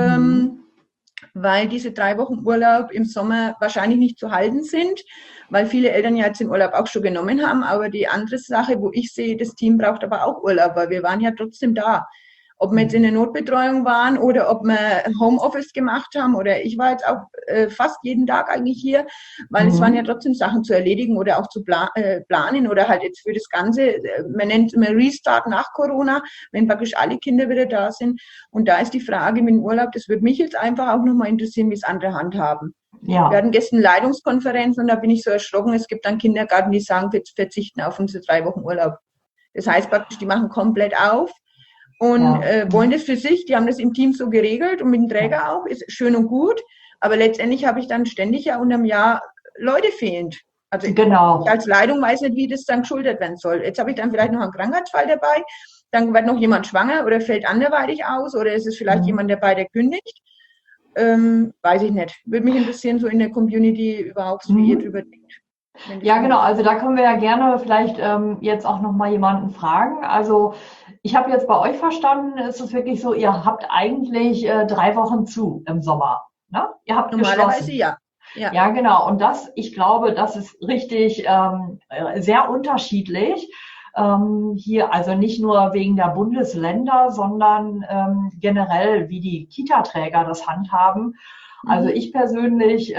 Speaker 6: Weil diese 3 Wochen Urlaub im Sommer wahrscheinlich nicht zu halten sind, weil viele Eltern ja jetzt den Urlaub auch schon genommen haben. Aber die andere Sache, wo ich sehe, das Team braucht aber auch Urlaub, weil wir waren ja trotzdem da. Ob wir jetzt in der Notbetreuung waren oder ob wir Homeoffice gemacht haben oder ich war jetzt auch fast jeden Tag eigentlich hier, weil es waren ja trotzdem Sachen zu erledigen oder auch zu planen oder halt jetzt für das Ganze, man nennt es immer Restart nach Corona, wenn praktisch alle Kinder wieder da sind. Und da ist die Frage mit dem Urlaub, das würde mich jetzt einfach auch nochmal interessieren, wie es andere handhaben. Ja. Wir hatten gestern Leitungskonferenz und da bin ich so erschrocken, es gibt dann Kindergarten, die sagen, wir verzichten auf unsere 3 Wochen Urlaub. Das heißt praktisch, die machen komplett auf. Und wollen das für sich, die haben das im Team so geregelt und mit dem Träger auch, ist schön und gut, aber letztendlich habe ich dann ständig ja unterm Jahr Leute fehlend. Also ich als Leitung weiß nicht, wie das dann geschultert werden soll. Jetzt habe ich dann vielleicht noch einen Krankheitsfall dabei, dann wird noch jemand schwanger oder fällt anderweitig aus oder ist es vielleicht jemand dabei, der kündigt. Weiß ich nicht. Würde mich interessieren, so in der Community überhaupt, wie ihr drüber denkt.
Speaker 3: Ja, genau. Also da können wir ja gerne vielleicht jetzt auch noch mal jemanden fragen. Also ich habe jetzt bei euch verstanden, ist es wirklich so, ihr habt eigentlich 3 Wochen zu im Sommer, ne? Ihr habt
Speaker 6: Normalerweise
Speaker 3: geschlossen.
Speaker 6: ja. Ja.
Speaker 3: Ja, genau. Und ich glaube, das ist richtig sehr unterschiedlich. Hier, also nicht nur wegen der Bundesländer, sondern generell, wie die Kita-Träger das handhaben. Also ich persönlich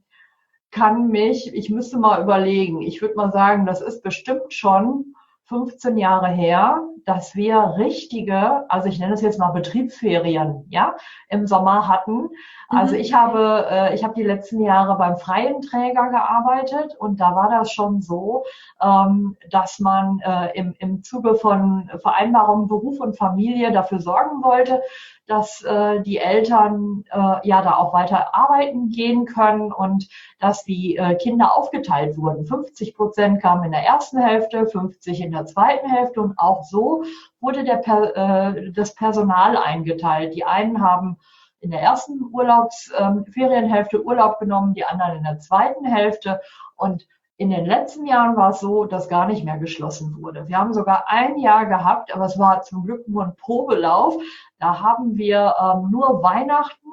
Speaker 3: ich müsste mal überlegen, ich würde mal sagen, das ist bestimmt schon 15 Jahre her, dass wir also ich nenne es jetzt mal Betriebsferien, ja, im Sommer hatten. Also ich habe die letzten Jahre beim freien Träger gearbeitet und da war das schon so, dass man im Zuge von Vereinbarung Beruf und Familie dafür sorgen wollte, dass die Eltern ja da auch weiter arbeiten gehen können und dass die Kinder aufgeteilt wurden. 50% kamen in der ersten Hälfte, 50 in der zweiten Hälfte und auch so wurde das Personal eingeteilt. Die einen haben in der ersten Ferienhälfte Urlaub genommen, die anderen in der zweiten Hälfte. Und in den letzten Jahren war es so, dass gar nicht mehr geschlossen wurde. Wir haben sogar ein Jahr gehabt, aber es war zum Glück nur ein Probelauf. Da haben wir nur Weihnachten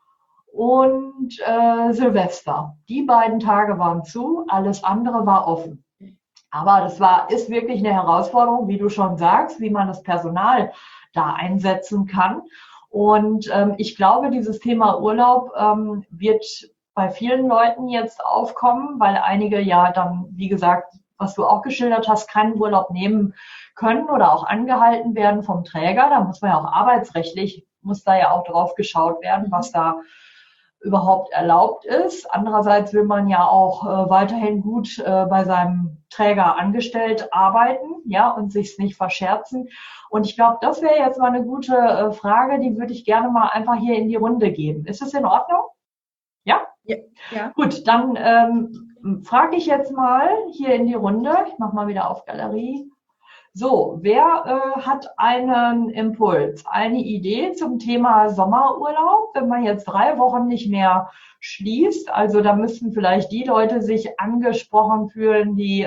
Speaker 3: und Silvester. Die beiden Tage waren zu, alles andere war offen. Aber ist wirklich eine Herausforderung, wie du schon sagst, wie man das Personal da einsetzen kann. Und ich glaube, dieses Thema Urlaub wird bei vielen Leuten jetzt aufkommen, weil einige ja dann, wie gesagt, was du auch geschildert hast, keinen Urlaub nehmen können oder auch angehalten werden vom Träger. Da muss man ja auch arbeitsrechtlich, muss da ja auch drauf geschaut werden, was da überhaupt erlaubt ist. Andererseits will man ja auch weiterhin gut bei seinem Träger angestellt arbeiten, ja, und sich's nicht verscherzen. Und ich glaube, das wäre jetzt mal eine gute Frage, die würde ich gerne mal einfach hier in die Runde geben. Ist es in Ordnung? Ja?
Speaker 6: Ja.
Speaker 3: Gut, dann frage ich jetzt mal hier in die Runde. Ich mache mal wieder auf Galerie. So, wer hat einen Impuls, eine Idee zum Thema Sommerurlaub, wenn man jetzt 3 Wochen nicht mehr schließt? Also da müssten vielleicht die Leute sich angesprochen fühlen, die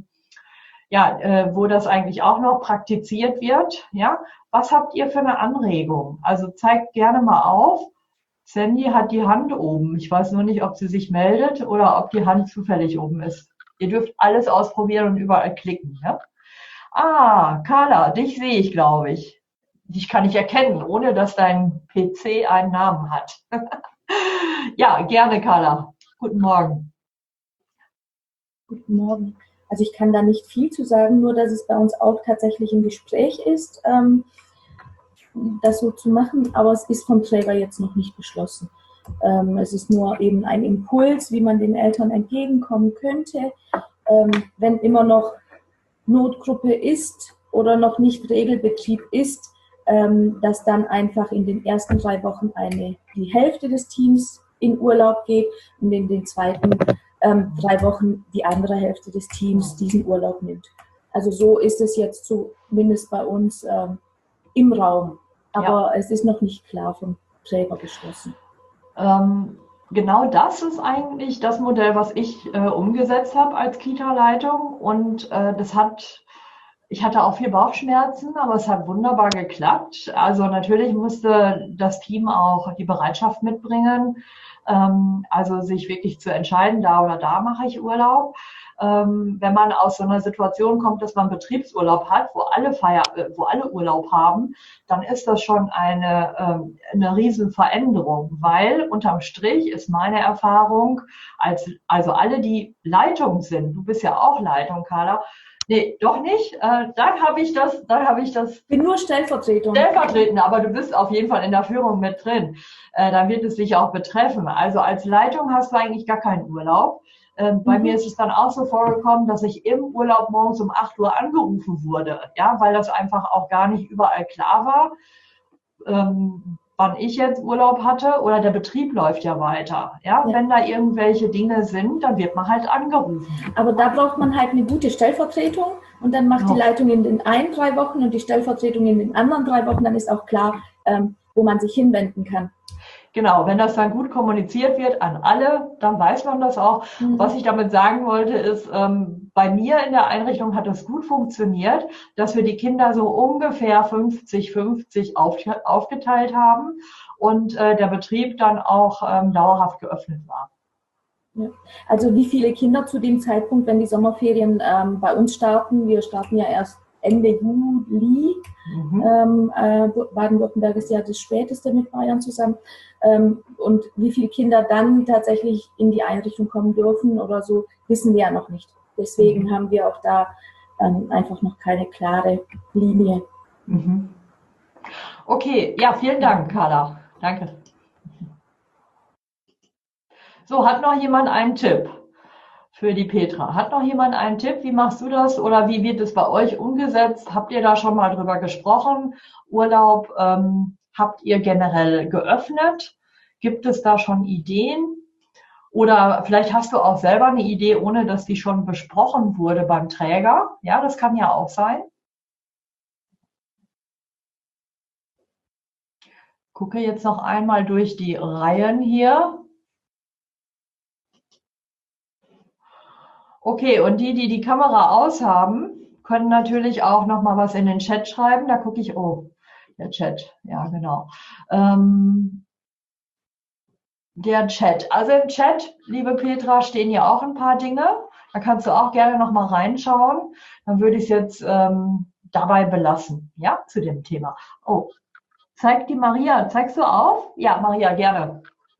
Speaker 3: wo das eigentlich auch noch praktiziert wird. Ja, was habt ihr für eine Anregung? Also zeigt gerne mal auf. Sandy hat die Hand oben. Ich weiß nur nicht, ob sie sich meldet oder ob die Hand zufällig oben ist. Ihr dürft alles ausprobieren und überall klicken. Ja? Ah, Carla, dich sehe ich, glaube ich. Dich kann ich erkennen, ohne dass dein PC einen Namen hat. Ja, gerne, Carla. Guten Morgen.
Speaker 7: Guten Morgen. Also ich kann da nicht viel zu sagen, nur dass es bei uns auch tatsächlich im Gespräch ist, das so zu machen, aber es ist vom Träger jetzt noch nicht beschlossen. Es ist nur eben ein Impuls, wie man den Eltern entgegenkommen könnte, wenn immer noch Notgruppe ist oder noch nicht Regelbetrieb ist, dass dann einfach in den ersten 3 Wochen die Hälfte des Teams in Urlaub geht und in den zweiten 3 Wochen die andere Hälfte des Teams diesen Urlaub nimmt. Also so ist es jetzt zumindest bei uns im Raum. Aber es ist noch nicht klar vom Träger beschlossen.
Speaker 3: Genau das ist eigentlich das Modell, was ich umgesetzt habe als Kita-Leitung. Und ich hatte auch viel Bauchschmerzen, aber es hat wunderbar geklappt. Also natürlich musste das Team auch die Bereitschaft mitbringen, also sich wirklich zu entscheiden, da oder da mache ich Urlaub. Wenn man aus so einer Situation kommt, dass man Betriebsurlaub hat, wo alle Urlaub haben, dann ist das schon eine Riesenveränderung, weil unterm Strich ist meine Erfahrung, also alle, die Leitung sind, du bist ja auch Leitung, Carla, nee, doch nicht, dann habe ich das.
Speaker 7: Bin nur Stellvertretung.
Speaker 3: Stellvertretende, aber du bist auf jeden Fall in der Führung mit drin. Dann wird es dich auch betreffen. Also als Leitung hast du eigentlich gar keinen Urlaub. Bei mir ist es dann auch so vorgekommen, dass ich im Urlaub morgens um 8 Uhr angerufen wurde, ja, weil das einfach auch gar nicht überall klar war, wann ich jetzt Urlaub hatte oder der Betrieb läuft ja weiter. Ja, wenn da irgendwelche Dinge sind, dann wird man halt angerufen.
Speaker 7: Aber da braucht man halt eine gute Stellvertretung und dann macht die Leitung in den einen 3 Wochen und die Stellvertretung in den anderen 3 Wochen, dann ist auch klar, wo man sich hinwenden kann.
Speaker 3: Genau, wenn das dann gut kommuniziert wird an alle, dann weiß man das auch. Was ich damit sagen wollte, ist, bei mir in der Einrichtung hat es gut funktioniert, dass wir die Kinder so ungefähr 50-50 aufgeteilt haben und der Betrieb dann auch dauerhaft geöffnet war.
Speaker 7: Ja. Also wie viele Kinder zu dem Zeitpunkt, wenn die Sommerferien bei uns starten, wir starten ja erst Ende Juli, Baden-Württemberg ist ja das Späteste mit Bayern zusammen, und wie viele Kinder dann tatsächlich in die Einrichtung kommen dürfen oder so, wissen wir ja noch nicht. Deswegen haben wir auch da einfach noch keine klare Linie.
Speaker 3: Okay, ja, vielen Dank, Carla. Danke. So, hat noch jemand einen Tipp für die Petra? Hat noch jemand einen Tipp? Wie machst du das oder wie wird es bei euch umgesetzt? Habt ihr da schon mal drüber gesprochen? Urlaub habt ihr generell geöffnet? Gibt es da schon Ideen? Oder vielleicht hast du auch selber eine Idee, ohne dass die schon besprochen wurde beim Träger. Ja, das kann ja auch sein. Gucke jetzt noch einmal durch die Reihen hier. Okay, und die Kamera aus haben, können natürlich auch noch mal was in den Chat schreiben. Da gucke ich, oh, der Chat, ja genau. Der Chat, also im Chat, liebe Petra, stehen ja auch ein paar Dinge. Da kannst du auch gerne noch mal reinschauen. Dann würde ich es jetzt dabei belassen, ja, zu dem Thema. Oh, zeigt die Maria, zeigst du auf? Ja, Maria, gerne.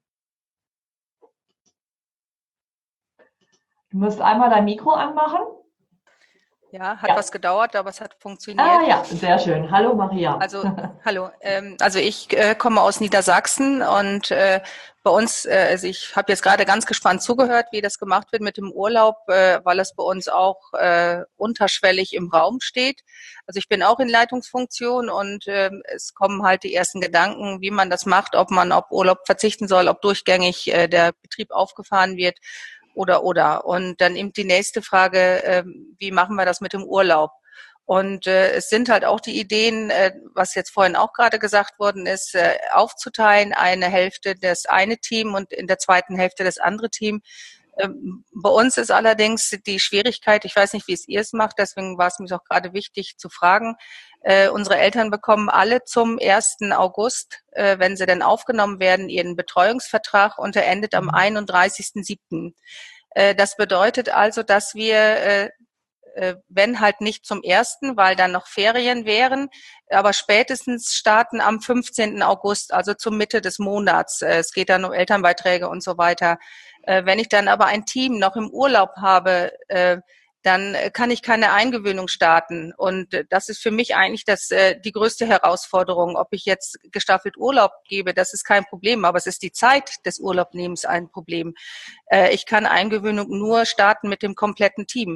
Speaker 3: Du musst einmal dein Mikro anmachen.
Speaker 8: Ja, hat was gedauert, aber es hat funktioniert.
Speaker 3: Ah ja, sehr schön. Hallo Maria.
Speaker 8: Also, hallo. Also ich komme aus Niedersachsen und bei uns, also ich habe jetzt gerade ganz gespannt zugehört, wie das gemacht wird mit dem Urlaub, weil es bei uns auch unterschwellig im Raum steht. Also ich bin auch in Leitungsfunktion und es kommen halt die ersten Gedanken, wie man das macht, ob man auf Urlaub verzichten soll, ob durchgängig der Betrieb aufgefahren wird. Oder. Und dann eben die nächste Frage, wie machen wir das mit dem Urlaub? Und es sind halt auch die Ideen, was jetzt vorhin auch gerade gesagt worden ist, aufzuteilen, eine Hälfte das eine Team und in der zweiten Hälfte das andere Team. Bei uns ist allerdings die Schwierigkeit, ich weiß nicht, wie ihr es macht, deswegen war es mir auch gerade wichtig zu fragen, unsere Eltern bekommen alle zum 1. August, wenn sie denn aufgenommen werden, ihren Betreuungsvertrag und der endet am 31.07. Das bedeutet also, dass wir, wenn halt nicht zum 1., weil dann noch Ferien wären, aber spätestens starten am 15. August, also zur Mitte des Monats. Es geht dann um Elternbeiträge und so weiter. Wenn ich dann aber ein Team noch im Urlaub habe, dann kann ich keine Eingewöhnung starten. Und das ist für mich eigentlich die größte Herausforderung. Ob ich jetzt gestaffelt Urlaub gebe, das ist kein Problem, aber es ist die Zeit des Urlaubnehmens ein Problem. Ich kann Eingewöhnung nur starten mit dem kompletten Team.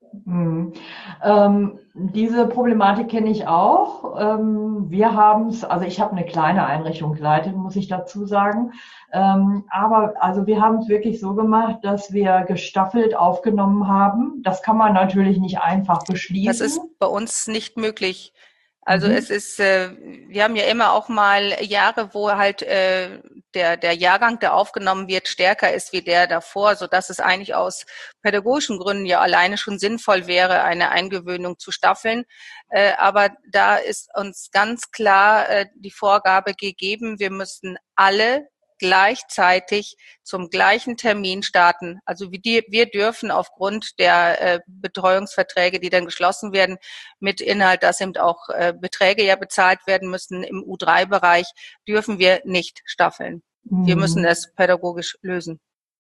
Speaker 3: Diese Problematik kenne ich auch. Wir haben es, also ich habe eine kleine Einrichtung geleitet, muss ich dazu sagen. Aber also wir haben es wirklich so gemacht, dass wir gestaffelt aufgenommen haben. Das kann man natürlich nicht einfach beschließen.
Speaker 8: Das ist bei uns nicht möglich. Also es ist, wir haben ja immer auch mal Jahre, wo halt der Jahrgang, der aufgenommen wird, stärker ist wie der davor, so dass es eigentlich aus pädagogischen Gründen ja alleine schon sinnvoll wäre, eine Eingewöhnung zu staffeln. Aber da ist uns ganz klar die Vorgabe gegeben, wir müssten alle gleichzeitig zum gleichen Termin starten. Also wir dürfen aufgrund der Betreuungsverträge, die dann geschlossen werden, mit Inhalt, dass eben auch Beträge ja bezahlt werden müssen im U3-Bereich, dürfen wir nicht staffeln. Wir müssen es pädagogisch lösen.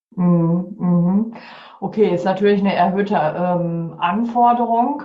Speaker 3: Okay, ist natürlich eine erhöhte Anforderung.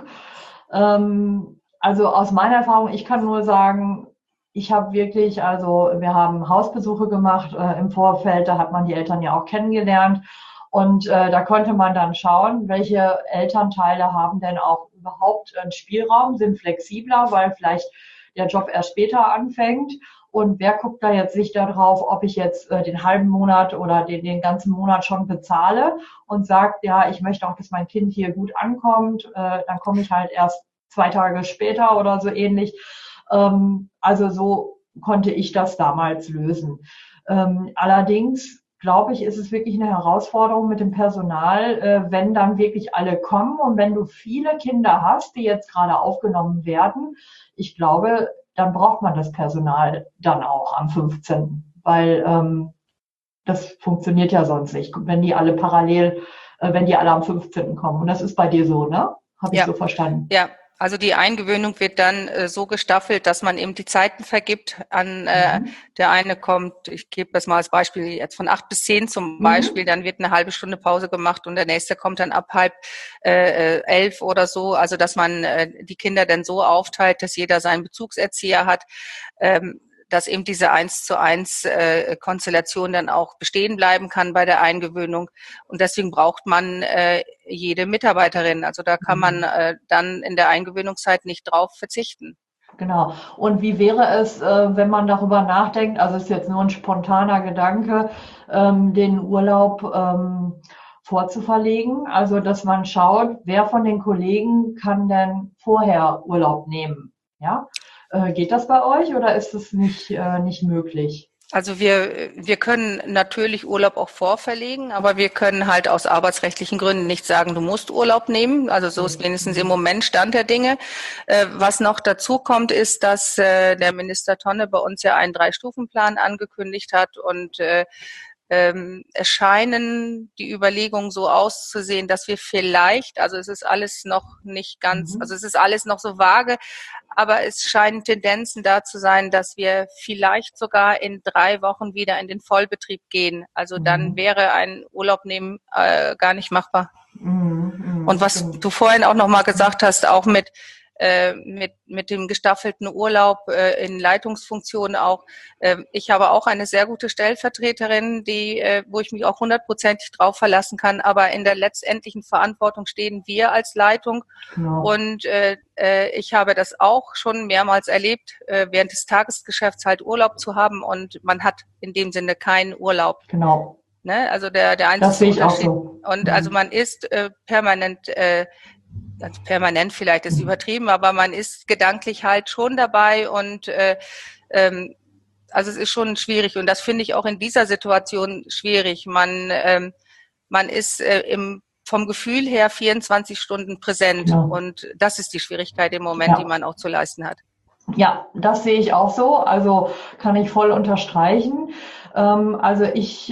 Speaker 3: Also aus meiner Erfahrung, ich kann nur sagen, ich habe wirklich, also wir haben Hausbesuche gemacht im Vorfeld, da hat man die Eltern ja auch kennengelernt und da konnte man dann schauen, welche Elternteile haben denn auch überhaupt einen Spielraum, sind flexibler, weil vielleicht der Job erst später anfängt und wer guckt da jetzt nicht darauf, ob ich jetzt den halben Monat oder den ganzen Monat schon bezahle und sagt, ja, ich möchte auch, dass mein Kind hier gut ankommt, dann komme ich halt erst 2 Tage später oder so ähnlich. Also so konnte ich das damals lösen. Allerdings glaube ich, ist es wirklich eine Herausforderung mit dem Personal, wenn dann wirklich alle kommen und wenn du viele Kinder hast, die jetzt gerade aufgenommen werden. Ich glaube, dann braucht man das Personal dann auch am 15., weil das funktioniert ja sonst nicht, wenn die alle parallel, wenn die alle am 15. kommen. Und das ist bei dir so, ne? Habe ich so verstanden?
Speaker 8: Ja, also die Eingewöhnung wird dann so gestaffelt, dass man eben die Zeiten vergibt. Der eine kommt, ich gebe das mal als Beispiel, jetzt von 8 bis 10 zum Beispiel, dann wird eine halbe Stunde Pause gemacht und der nächste kommt dann ab 10:30 oder so. Also dass man die Kinder dann so aufteilt, dass jeder seinen Bezugserzieher hat. Dass eben diese 1:1 Konstellation dann auch bestehen bleiben kann bei der Eingewöhnung. Und deswegen braucht man jede Mitarbeiterin. Also da kann man dann in der Eingewöhnungszeit nicht drauf verzichten.
Speaker 3: Genau. Und wie wäre es, wenn man darüber nachdenkt, also ist jetzt nur ein spontaner Gedanke, den Urlaub vorzuverlegen? Also dass man schaut, wer von den Kollegen kann denn vorher Urlaub nehmen? Ja? Geht das bei euch oder ist es nicht möglich?
Speaker 8: Also wir können natürlich Urlaub auch vorverlegen, aber wir können halt aus arbeitsrechtlichen Gründen nicht sagen, du musst Urlaub nehmen. Also so ist wenigstens im Moment Stand der Dinge. Was noch dazu kommt, ist, dass der Minister Tonne bei uns ja einen 3-Stufen-Plan angekündigt hat und es scheinen die Überlegungen so auszusehen, dass wir vielleicht, also es ist alles noch nicht ganz, also es ist alles noch so vage, aber es scheinen Tendenzen da zu sein, dass wir vielleicht sogar in 3 Wochen wieder in den Vollbetrieb gehen. Also dann wäre ein Urlaub nehmen gar nicht machbar. Und was du vorhin auch noch mal gesagt hast, auch mit dem gestaffelten Urlaub in Leitungsfunktionen auch. Ich habe auch eine sehr gute Stellvertreterin, wo ich mich auch 100%ig drauf verlassen kann. Aber in der letztendlichen Verantwortung stehen wir als Leitung. Genau. Und ich habe das auch schon mehrmals erlebt, während des Tagesgeschäfts halt Urlaub zu haben und man hat in dem Sinne keinen Urlaub.
Speaker 3: Genau.
Speaker 8: Ne? Also der einzige
Speaker 3: das sehe ich
Speaker 8: Unterschied.
Speaker 3: Auch so.
Speaker 8: Und also man ist permanent also permanent vielleicht ist übertrieben, aber man ist gedanklich halt schon dabei und also es ist schon schwierig und das finde ich auch in dieser Situation schwierig. Man ist vom Gefühl her 24 Stunden präsent und das ist die Schwierigkeit im Moment, die man auch zu leisten hat.
Speaker 3: Ja, das sehe ich auch so, also kann ich voll unterstreichen. Also ich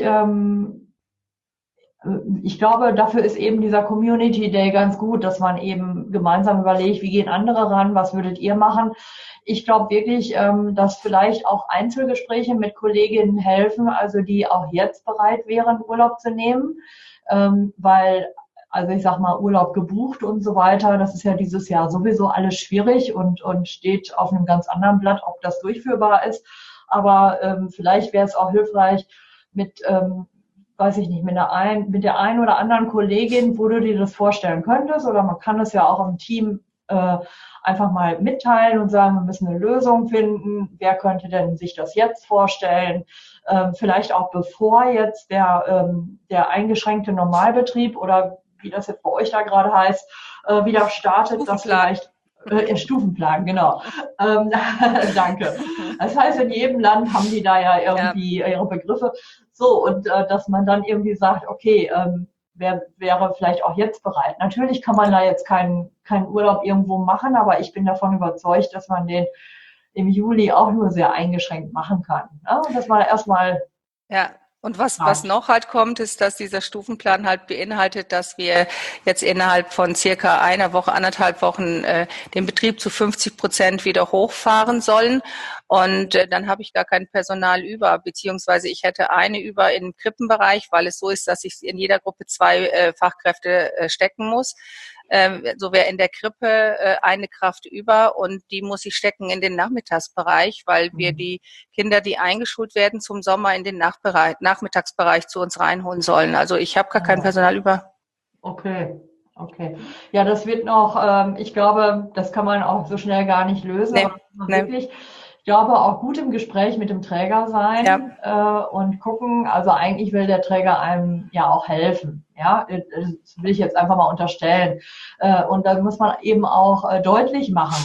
Speaker 3: glaube, dafür ist eben dieser Community Day ganz gut, dass man eben gemeinsam überlegt, wie gehen andere ran, was würdet ihr machen? Ich glaube wirklich, dass vielleicht auch Einzelgespräche mit Kolleginnen helfen, also die auch jetzt bereit wären, Urlaub zu nehmen, weil, also ich sag mal, Urlaub gebucht und so weiter, das ist ja dieses Jahr sowieso alles schwierig und steht auf einem ganz anderen Blatt, ob das durchführbar ist. Aber vielleicht wäre es auch hilfreich mit weiß ich nicht, mit der einen oder anderen Kollegin, wo du dir das vorstellen könntest, oder man kann es ja auch im Team einfach mal mitteilen und sagen, wir müssen eine Lösung finden, wer könnte denn sich das jetzt vorstellen, vielleicht auch bevor jetzt der eingeschränkte Normalbetrieb oder wie das jetzt bei euch da gerade heißt, wieder startet, dass vielleicht Stufenplan, genau. Danke. Das heißt, in jedem Land haben die da ja irgendwie ihre Begriffe. So, und dass man dann irgendwie sagt, okay, wer wäre vielleicht auch jetzt bereit? Natürlich kann man da jetzt keinen Urlaub irgendwo machen, aber ich bin davon überzeugt, dass man den im Juli auch nur sehr eingeschränkt machen kann. Ne? Und das war erstmal...
Speaker 8: Ja. Und was noch halt kommt, ist, dass dieser Stufenplan halt beinhaltet, dass wir jetzt innerhalb von circa einer Woche, 1,5 Wochen den Betrieb zu 50% wieder hochfahren sollen. Und dann habe ich gar kein Personal über, beziehungsweise ich hätte eine über im Krippenbereich, weil es so ist, dass ich in jeder Gruppe 2 Fachkräfte stecken muss. So wäre in der Krippe eine Kraft über und die muss ich stecken in den Nachmittagsbereich, weil wir die Kinder, die eingeschult werden zum Sommer, in den Nachmittagsbereich zu uns reinholen sollen. Also ich habe gar kein Personal über.
Speaker 3: Okay. Ja, das wird noch, ich glaube, das kann man auch so schnell gar nicht lösen. Wirklich, ich glaube, auch gut im Gespräch mit dem Träger sein und gucken, also eigentlich will der Träger einem ja auch helfen. Ja, das will ich jetzt einfach mal unterstellen. Und da muss man eben auch deutlich machen,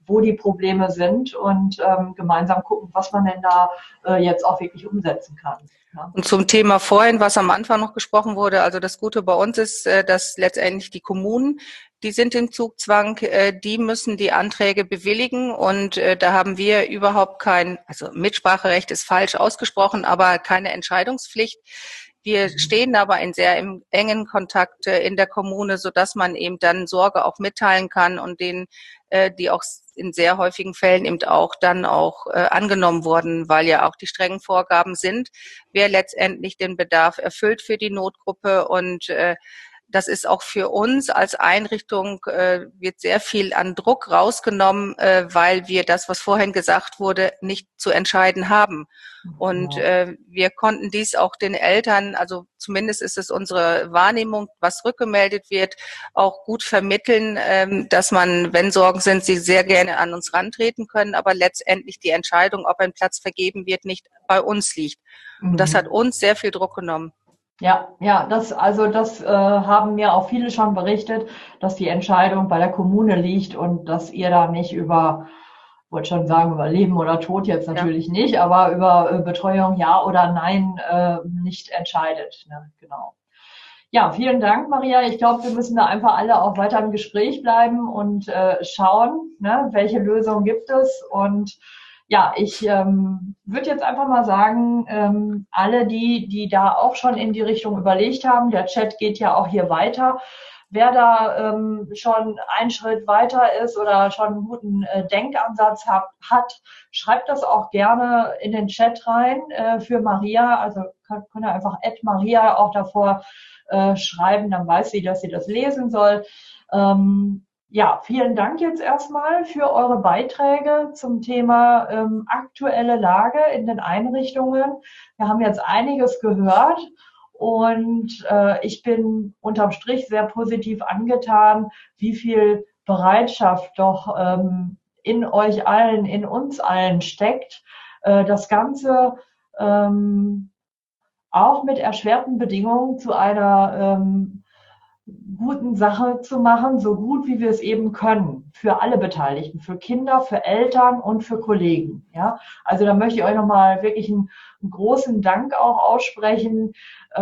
Speaker 3: wo die Probleme sind und gemeinsam gucken, was man denn da jetzt auch wirklich umsetzen kann. Ja.
Speaker 8: Und zum Thema vorhin, was am Anfang noch gesprochen wurde, also das Gute bei uns ist, dass letztendlich die Kommunen, die sind im Zugzwang, die müssen die Anträge bewilligen und da haben wir überhaupt also Mitspracherecht ist falsch ausgesprochen, aber keine Entscheidungspflicht. Wir stehen aber in sehr engen Kontakt in der Kommune, sodass man eben dann Sorge auch mitteilen kann und denen, die auch in sehr häufigen Fällen eben auch dann auch angenommen wurden, weil ja auch die strengen Vorgaben sind, wer letztendlich den Bedarf erfüllt für die Notgruppe. Und das ist auch für uns als Einrichtung, wird sehr viel an Druck rausgenommen, weil wir das, was vorhin gesagt wurde, nicht zu entscheiden haben. Und wir konnten dies auch den Eltern, also zumindest ist es unsere Wahrnehmung, was rückgemeldet wird, auch gut vermitteln, dass man, wenn Sorgen sind, sie sehr gerne an uns rantreten können, aber letztendlich die Entscheidung, ob ein Platz vergeben wird, nicht bei uns liegt. Und das hat uns sehr viel Druck genommen.
Speaker 3: Ja, das haben mir auch viele schon berichtet, dass die Entscheidung bei der Kommune liegt und dass ihr da nicht über Leben oder Tod jetzt natürlich nicht, aber über Betreuung ja oder nein nicht entscheidet. Ne? Genau. Ja, vielen Dank, Maria. Ich glaube, wir müssen da einfach alle auch weiter im Gespräch bleiben und schauen, ne, welche Lösungen gibt es. Und ja, ich würde jetzt einfach mal sagen, alle, die da auch schon in die Richtung überlegt haben, der Chat geht ja auch hier weiter. Wer da schon einen Schritt weiter ist oder schon einen guten Denkansatz hat, schreibt das auch gerne in den Chat rein für Maria. Also könnt ihr einfach @Maria auch davor schreiben, dann weiß sie, dass sie das lesen soll. Ja, vielen Dank jetzt erstmal für eure Beiträge zum Thema aktuelle Lage in den Einrichtungen. Wir haben jetzt einiges gehört und ich bin unterm Strich sehr positiv angetan, wie viel Bereitschaft doch in euch allen, in uns allen steckt, das Ganze auch mit erschwerten Bedingungen zu einer guten Sache zu machen, so gut wie wir es eben können, für alle Beteiligten, für Kinder, für Eltern und für Kollegen. Ja, also da möchte ich euch nochmal wirklich einen großen Dank auch aussprechen,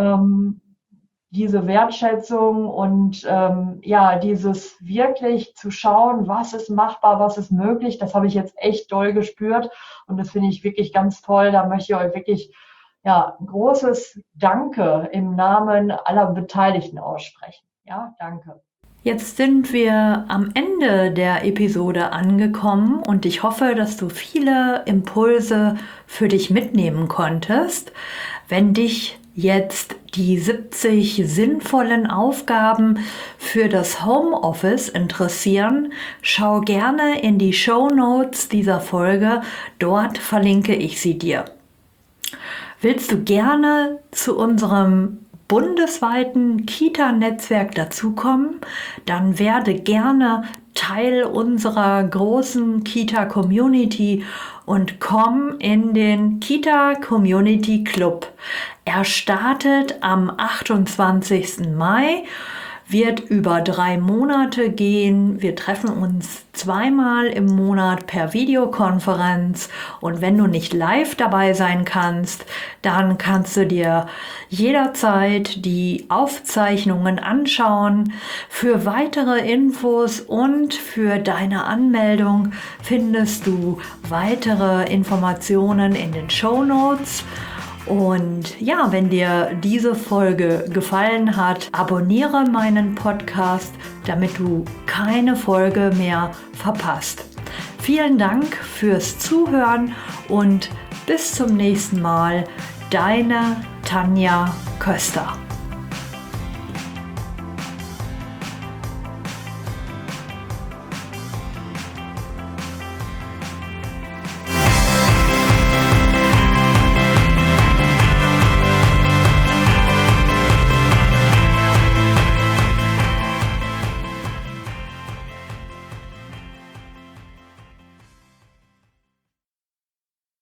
Speaker 3: diese Wertschätzung und dieses wirklich zu schauen, was ist machbar, was ist möglich, das habe ich jetzt echt doll gespürt und das finde ich wirklich ganz toll. Da möchte ich euch wirklich ein großes Danke im Namen aller Beteiligten aussprechen. Ja, danke.
Speaker 1: Jetzt sind wir am Ende der Episode angekommen und ich hoffe, dass du viele Impulse für dich mitnehmen konntest. Wenn dich jetzt die 70 sinnvollen Aufgaben für das Homeoffice interessieren, schau gerne in die Shownotes dieser Folge, dort verlinke ich sie dir. Willst du gerne zu unserem bundesweiten Kita-Netzwerk dazukommen, dann werde gerne Teil unserer großen Kita-Community und komm in den Kita-Community Club. Er startet am 28. Mai, wird über 3 Monate gehen. Wir treffen uns 2-mal im Monat per Videokonferenz und wenn du nicht live dabei sein kannst, dann kannst du dir jederzeit die Aufzeichnungen anschauen. Für weitere Infos und für deine Anmeldung findest du weitere Informationen in den Shownotes. Und ja, wenn dir diese Folge gefallen hat, abonniere meinen Podcast, damit du keine Folge mehr verpasst. Vielen Dank fürs Zuhören und bis zum nächsten Mal. Deine Tanja Köster.